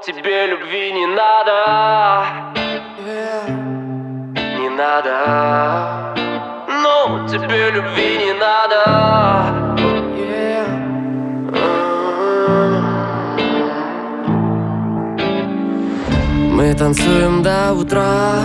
тебе любви не надо, не надо. Ну, тебе любви не надо. Мы танцуем до утра,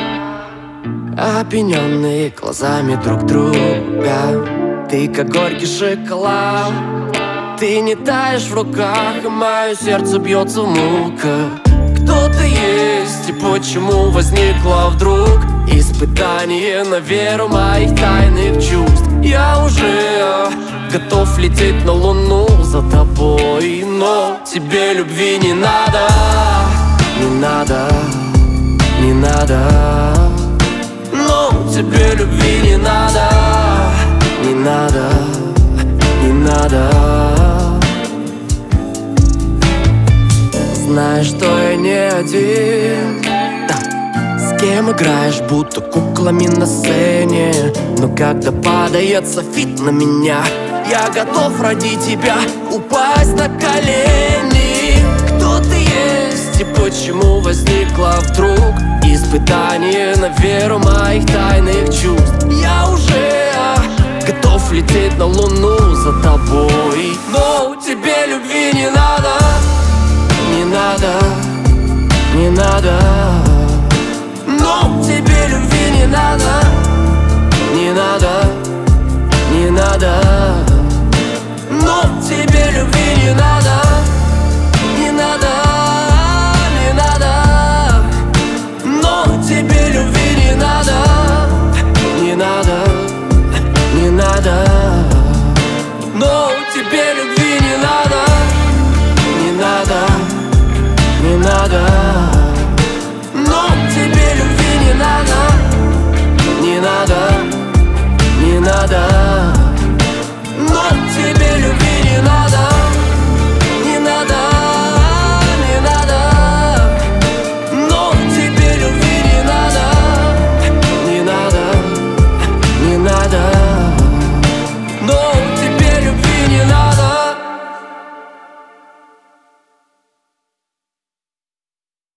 опьяненные глазами друг друга. Ты как горький шоколад, ты не таешь в руках, и мое сердце бьется в муках. Кто ты есть и почему возникла вдруг испытание на веру моих тайных чувств? Я уже готов лететь на луну за тобой, но тебе любви не надо, не надо, не надо. Но тебе любви не надо, не надо, не надо. Знаешь, что я не один, с кем играешь, будто куклами на сцене. Но когда падает софит на меня, я готов ради тебя упасть на колени. Кто ты есть и почему возникла вдруг испытание на веру моих тайных чувств? Я уже готов лететь на луну за тобой, но тебе любви не надо, не надо, не надо. Но тебе любви не надо, не надо, не надо. Но тебе любви не надо, не надо, не надо. Но тебе любви не надо, не надо, не надо. Но тебе любви не надо, не надо, не надо. Но тебе любви не надо, не надо, не надо.